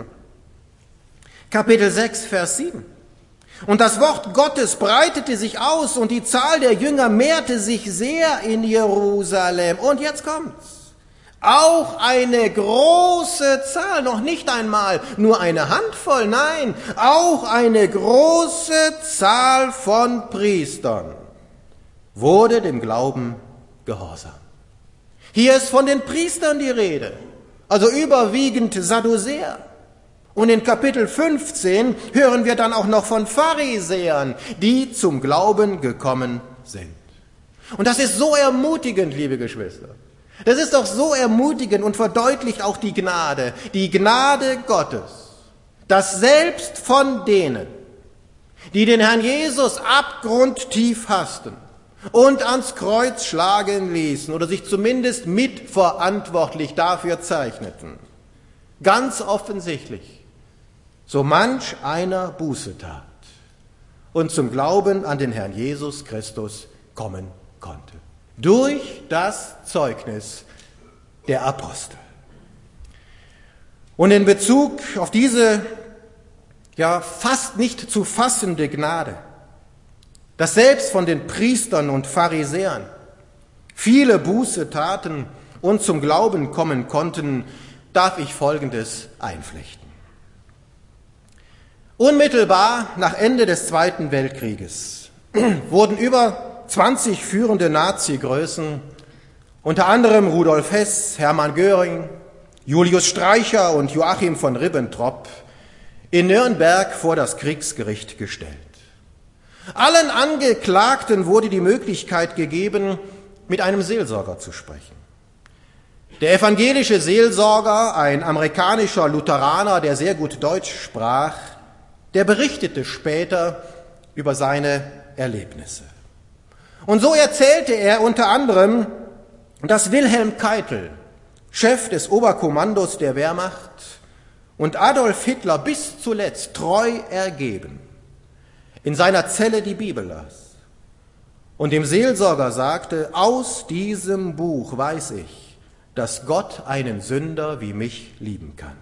Speaker 1: Kapitel sechs, Vers sieben. Und das Wort Gottes breitete sich aus und die Zahl der Jünger mehrte sich sehr in Jerusalem. Und jetzt kommt's. Auch eine große Zahl, noch nicht einmal nur eine Handvoll, nein, auch eine große Zahl von Priestern wurde dem Glauben gehorsam. Hier ist von den Priestern die Rede, also überwiegend Sadduzäer. Und in Kapitel fünfzehn hören wir dann auch noch von Pharisäern, die zum Glauben gekommen sind. Und das ist so ermutigend, liebe Geschwister. Das ist doch so ermutigend und verdeutlicht auch die Gnade, die Gnade Gottes, dass selbst von denen, die den Herrn Jesus abgrundtief hassten und ans Kreuz schlagen ließen oder sich zumindest mitverantwortlich dafür zeichneten, ganz offensichtlich so manch einer Buße tat und zum Glauben an den Herrn Jesus Christus kommen konnte. Durch das Zeugnis der Apostel. Und in Bezug auf diese ja fast nicht zu fassende Gnade, dass selbst von den Priestern und Pharisäern viele Buße taten und zum Glauben kommen konnten, darf ich Folgendes einflechten. Unmittelbar nach Ende des Zweiten Weltkrieges wurden über zwanzig führende Nazi-Größen, unter anderem Rudolf Hess, Hermann Göring, Julius Streicher und Joachim von Ribbentrop, in Nürnberg vor das Kriegsgericht gestellt. Allen Angeklagten wurde die Möglichkeit gegeben, mit einem Seelsorger zu sprechen. Der evangelische Seelsorger, ein amerikanischer Lutheraner, der sehr gut Deutsch sprach, der berichtete später über seine Erlebnisse. Und so erzählte er unter anderem, dass Wilhelm Keitel, Chef des Oberkommandos der Wehrmacht, und Adolf Hitler bis zuletzt treu ergeben in seiner Zelle die Bibel las und dem Seelsorger sagte, aus diesem Buch weiß ich, dass Gott einen Sünder wie mich lieben kann.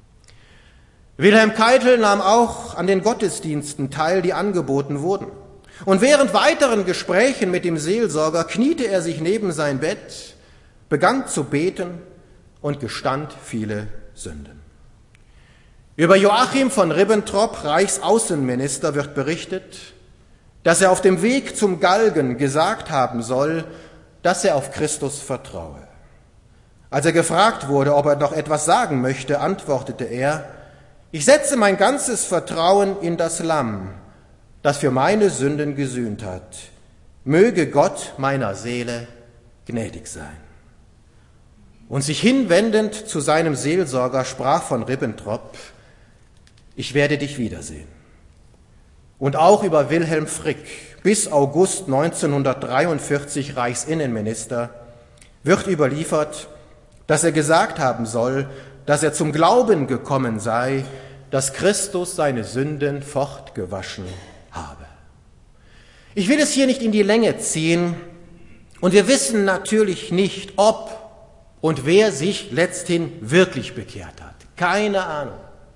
Speaker 1: Wilhelm Keitel nahm auch an den Gottesdiensten teil, die angeboten wurden. Und während weiteren Gesprächen mit dem Seelsorger kniete er sich neben sein Bett, begann zu beten und gestand viele Sünden. Über Joachim von Ribbentrop, Reichsaußenminister, wird berichtet, dass er auf dem Weg zum Galgen gesagt haben soll, dass er auf Christus vertraue. Als er gefragt wurde, ob er noch etwas sagen möchte, antwortete er, ich setze mein ganzes Vertrauen in das Lamm, das für meine Sünden gesühnt hat. Möge Gott meiner Seele gnädig sein. Und sich hinwendend zu seinem Seelsorger sprach von Ribbentrop, ich werde dich wiedersehen. Und auch über Wilhelm Frick, bis August neunzehnhundertdreiundvierzig Reichsinnenminister, wird überliefert, dass er gesagt haben soll, dass er zum Glauben gekommen sei, dass Christus seine Sünden fortgewaschen habe. Ich will es hier nicht in die Länge ziehen und wir wissen natürlich nicht, ob und wer sich letzthin wirklich bekehrt hat. Keine Ahnung.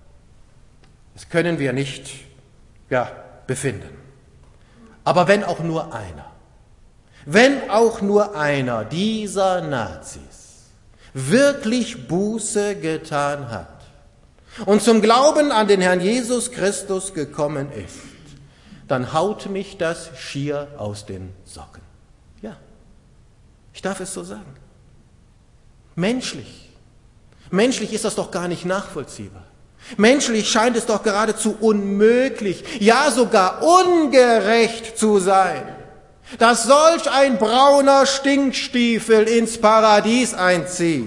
Speaker 1: Das können wir nicht, ja, befinden. Aber wenn auch nur einer, wenn auch nur einer dieser Nazis wirklich Buße getan hat und zum Glauben an den Herrn Jesus Christus gekommen ist, dann haut mich das schier aus den Socken. Ja, ich darf es so sagen. Menschlich, menschlich ist das doch gar nicht nachvollziehbar. Menschlich scheint es doch geradezu unmöglich, ja sogar ungerecht zu sein, dass solch ein brauner Stinkstiefel ins Paradies einzieht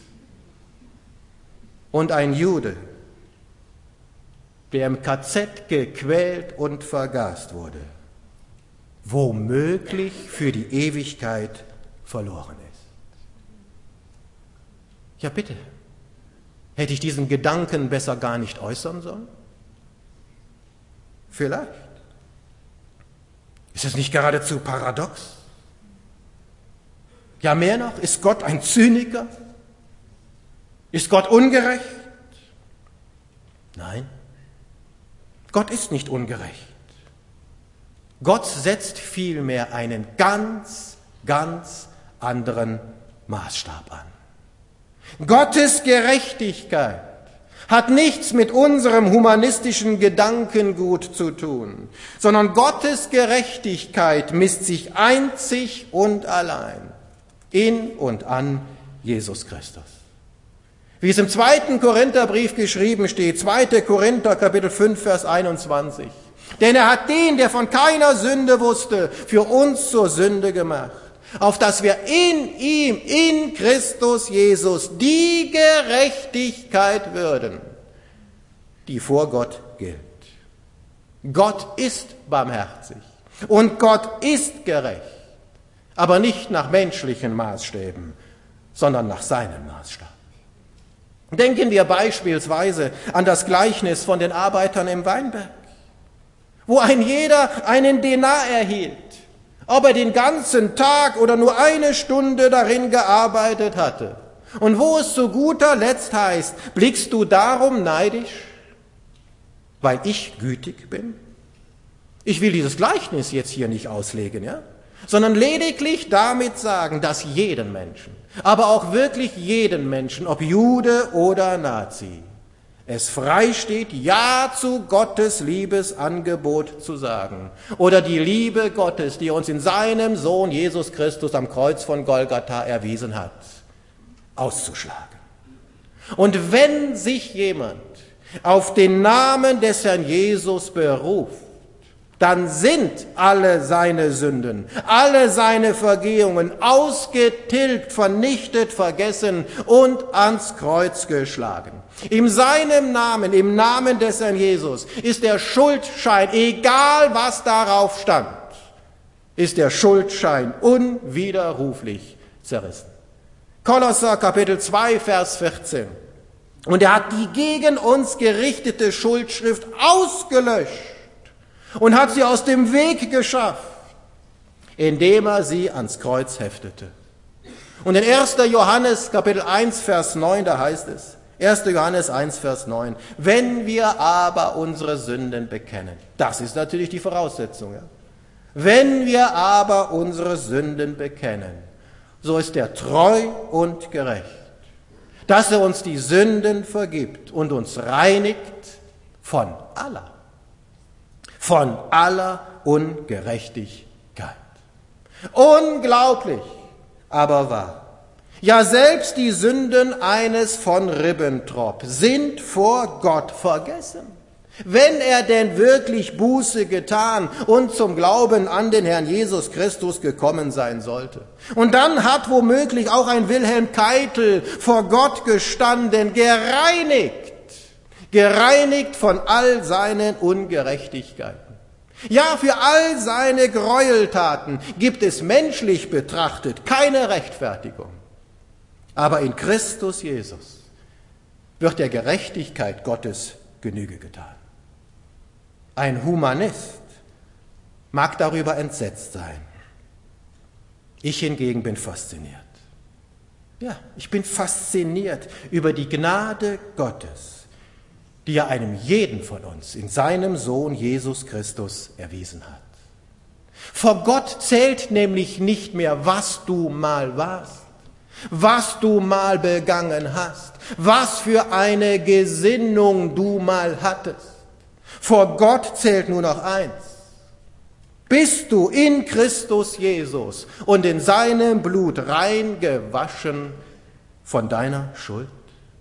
Speaker 1: und ein Jude, der im K Z gequält und vergast wurde, womöglich für die Ewigkeit verloren ist. Ja bitte, hätte ich diesen Gedanken besser gar nicht äußern sollen? Vielleicht. Ist es nicht geradezu paradox? Ja, mehr noch, ist Gott ein Zyniker? Ist Gott ungerecht? Nein, Gott ist nicht ungerecht. Gott setzt vielmehr einen ganz, ganz anderen Maßstab an. Gottes Gerechtigkeit hat nichts mit unserem humanistischen Gedankengut zu tun, sondern Gottes Gerechtigkeit misst sich einzig und allein in und an Jesus Christus. Wie es im zweiten Korintherbrief geschrieben steht, zweiter Korinther Kapitel fünf, Vers einundzwanzig. Denn er hat den, der von keiner Sünde wusste, für uns zur Sünde gemacht, auf dass wir in ihm, in Christus Jesus, die Gerechtigkeit würden, die vor Gott gilt. Gott ist barmherzig und Gott ist gerecht, aber nicht nach menschlichen Maßstäben, sondern nach seinem Maßstab. Denken wir beispielsweise an das Gleichnis von den Arbeitern im Weinberg, wo ein jeder einen Denar erhielt, ob er den ganzen Tag oder nur eine Stunde darin gearbeitet hatte. Und wo es zu guter Letzt heißt, blickst du darum neidisch, weil ich gütig bin? Ich will dieses Gleichnis jetzt hier nicht auslegen, ja? Sondern lediglich damit sagen, dass jeden Menschen, aber auch wirklich jeden Menschen, ob Jude oder Nazi, es frei steht, Ja zu Gottes Liebesangebot zu sagen oder die Liebe Gottes, die er uns in seinem Sohn Jesus Christus am Kreuz von Golgatha erwiesen hat, auszuschlagen. Und wenn sich jemand auf den Namen des Herrn Jesus beruft, dann sind alle seine Sünden, alle seine Vergehungen ausgetilgt, vernichtet, vergessen und ans Kreuz geschlagen. In seinem Namen, im Namen des Herrn Jesus, ist der Schuldschein, egal was darauf stand, ist der Schuldschein unwiderruflich zerrissen. Kolosser Kapitel zwei, Vers vierzehn. Und er hat die gegen uns gerichtete Schuldschrift ausgelöscht und hat sie aus dem Weg geschafft. indem er sie ans Kreuz heftete. Und in erster Johannes Kapitel eins, Vers neun, da heißt es, erster Johannes eins, Vers neun, wenn wir aber unsere Sünden bekennen, das ist natürlich die Voraussetzung, ja? Wenn wir aber unsere Sünden bekennen, so ist er treu und gerecht, dass er uns die Sünden vergibt und uns reinigt von aller, von aller Ungerechtigkeit. Unglaublich, aber wahr. Ja, selbst die Sünden eines von Ribbentrop sind vor Gott vergessen. Wenn er denn wirklich Buße getan und zum Glauben an den Herrn Jesus Christus gekommen sein sollte. Und dann hat womöglich auch ein Wilhelm Keitel vor Gott gestanden, gereinigt, gereinigt von all seinen Ungerechtigkeiten. Ja, für all seine Gräueltaten gibt es menschlich betrachtet keine Rechtfertigung. Aber in Christus Jesus wird der Gerechtigkeit Gottes Genüge getan. Ein Humanist mag darüber entsetzt sein. Ich hingegen bin fasziniert. Ja, ich bin fasziniert über die Gnade Gottes, die er einem jeden von uns in seinem Sohn Jesus Christus erwiesen hat. Vor Gott zählt nämlich nicht mehr, was du mal warst, was du mal begangen hast, was für eine Gesinnung du mal hattest. Vor Gott zählt nur noch eins. Bist du in Christus Jesus und in seinem Blut rein gewaschen von deiner Schuld?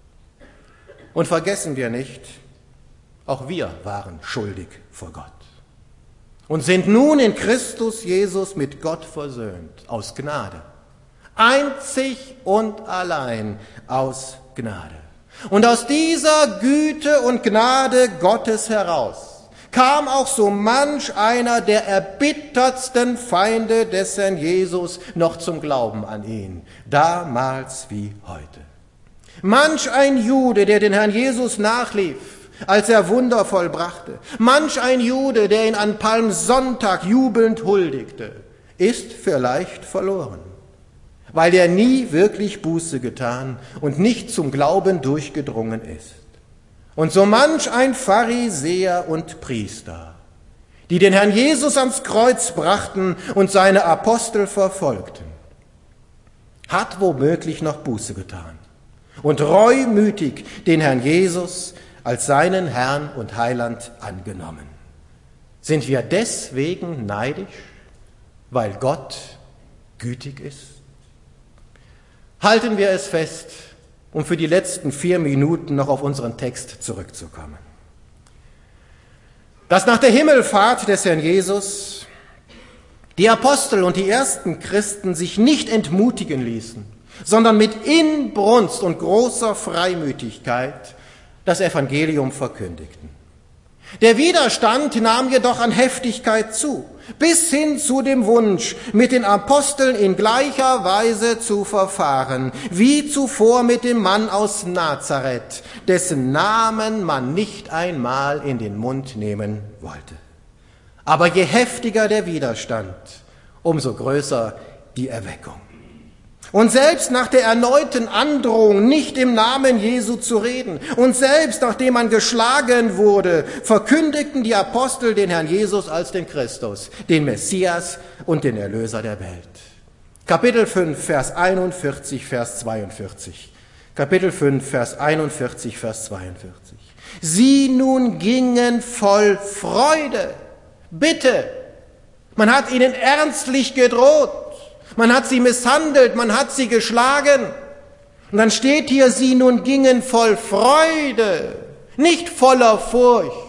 Speaker 1: Und vergessen wir nicht, auch wir waren schuldig vor Gott und sind nun in Christus Jesus mit Gott versöhnt, aus Gnade. Einzig und allein aus Gnade. Und aus dieser Güte und Gnade Gottes heraus kam auch so manch einer der erbittertsten Feinde des Herrn Jesus noch zum Glauben an ihn, damals wie heute. Manch ein Jude, der den Herrn Jesus nachlief, als er Wunder vollbrachte, manch ein Jude, der ihn an Palmsonntag jubelnd huldigte, ist vielleicht verloren, weil er nie wirklich Buße getan und nicht zum Glauben durchgedrungen ist. Und so manch ein Pharisäer und Priester, die den Herrn Jesus ans Kreuz brachten und seine Apostel verfolgten, hat womöglich noch Buße getan und reumütig den Herrn Jesus als seinen Herrn und Heiland angenommen. Sind wir deswegen neidisch, weil Gott gütig ist? Halten wir es fest, um für die letzten vier Minuten noch auf unseren Text zurückzukommen. Dass nach der Himmelfahrt des Herrn Jesus die Apostel und die ersten Christen sich nicht entmutigen ließen, sondern mit Inbrunst und großer Freimütigkeit das Evangelium verkündigten. Der Widerstand nahm jedoch an Heftigkeit zu, bis hin zu dem Wunsch, mit den Aposteln in gleicher Weise zu verfahren, wie zuvor mit dem Mann aus Nazareth, dessen Namen man nicht einmal in den Mund nehmen wollte. Aber je heftiger der Widerstand, umso größer die Erweckung. Und selbst nach der erneuten Androhung, nicht im Namen Jesu zu reden, und selbst nachdem man geschlagen wurde, verkündigten die Apostel den Herrn Jesus als den Christus, den Messias und den Erlöser der Welt. Kapitel fünf, Vers einundvierzig, Vers zweiundvierzig. Kapitel fünf, Vers einundvierzig, Vers zweiundvierzig. Sie nun gingen voll Freude. Bitte, man hat ihnen ernstlich gedroht. Man hat sie misshandelt, man hat sie geschlagen. Und dann steht hier, sie nun gingen voll Freude, nicht voller Furcht.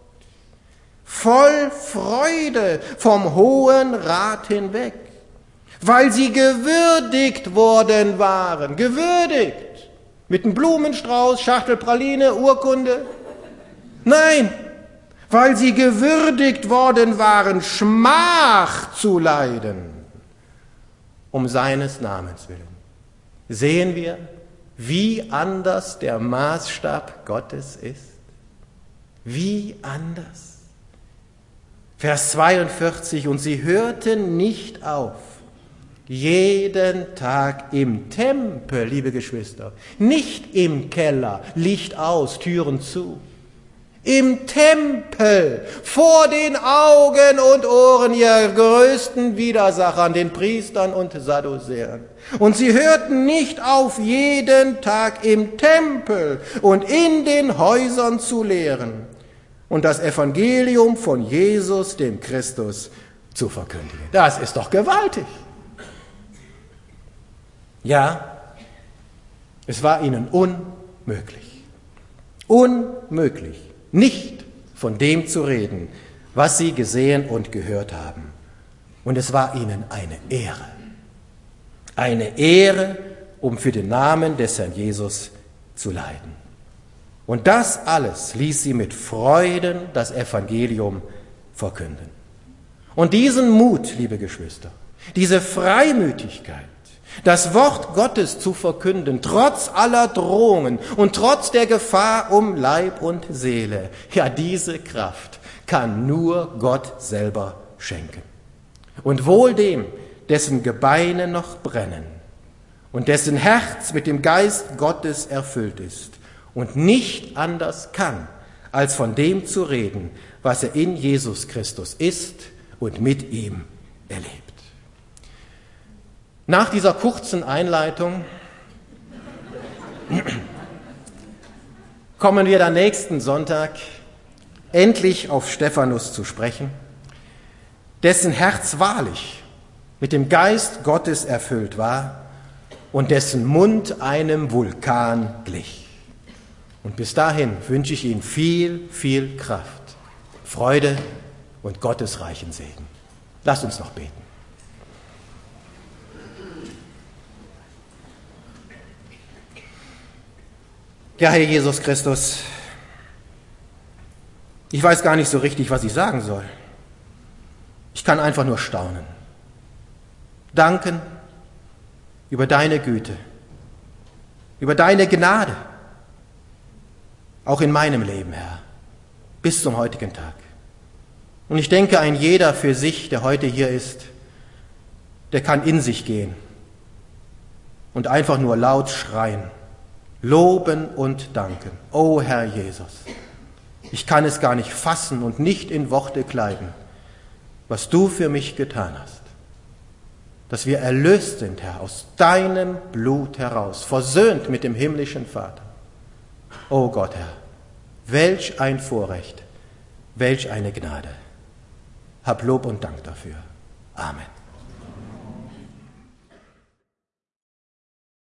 Speaker 1: Voll Freude vom Hohen Rat hinweg, weil sie gewürdigt worden waren. Gewürdigt. Mit einem Blumenstrauß, Schachtel Praline, Urkunde. Nein, weil sie gewürdigt worden waren, Schmach zu leiden. Um seines Namens willen. Sehen wir, wie anders der Maßstab Gottes ist? Wie anders? Vers zweiundvierzig, und sie hörten nicht auf, jeden Tag im Tempel, liebe Geschwister, nicht im Keller, Licht aus, Türen zu, im Tempel, vor den Augen und Ohren ihrer größten Widersachern, den Priestern und Sadduzäern. Und sie hörten nicht auf, jeden Tag im Tempel und in den Häusern zu lehren und das Evangelium von Jesus, dem Christus, zu verkündigen. Das ist doch gewaltig. Ja, es war ihnen unmöglich, unmöglich, nicht von dem zu reden, was sie gesehen und gehört haben. Und es war ihnen eine Ehre, eine Ehre, um für den Namen des Herrn Jesus zu leiden. Und das alles ließ sie mit Freuden das Evangelium verkünden. Und diesen Mut, liebe Geschwister, diese Freimütigkeit, das Wort Gottes zu verkünden, trotz aller Drohungen und trotz der Gefahr um Leib und Seele, ja, diese Kraft kann nur Gott selber schenken. Und wohl dem, dessen Gebeine noch brennen und dessen Herz mit dem Geist Gottes erfüllt ist und nicht anders kann, als von dem zu reden, was er in Jesus Christus ist und mit ihm erlebt. Nach dieser kurzen Einleitung kommen wir dann nächsten Sonntag endlich auf Stephanus zu sprechen, dessen Herz wahrlich mit dem Geist Gottes erfüllt war und dessen Mund einem Vulkan glich. Und bis dahin wünsche ich Ihnen viel, viel Kraft, Freude und Gottes reichen Segen. Lasst uns noch beten. Ja, Herr Jesus Christus, ich weiß gar nicht so richtig, was ich sagen soll. Ich kann einfach nur staunen. Danken über deine Güte, über deine Gnade, auch in meinem Leben, Herr, bis zum heutigen Tag. Und ich denke, ein jeder für sich, der heute hier ist, der kann in sich gehen und einfach nur laut schreien, loben und danken. O Herr Jesus, ich kann es gar nicht fassen und nicht in Worte kleiden, was du für mich getan hast. Dass wir erlöst sind, Herr, aus deinem Blut heraus, versöhnt mit dem himmlischen Vater. O Gott, Herr, welch ein Vorrecht, welch eine Gnade. Hab Lob und Dank dafür. Amen.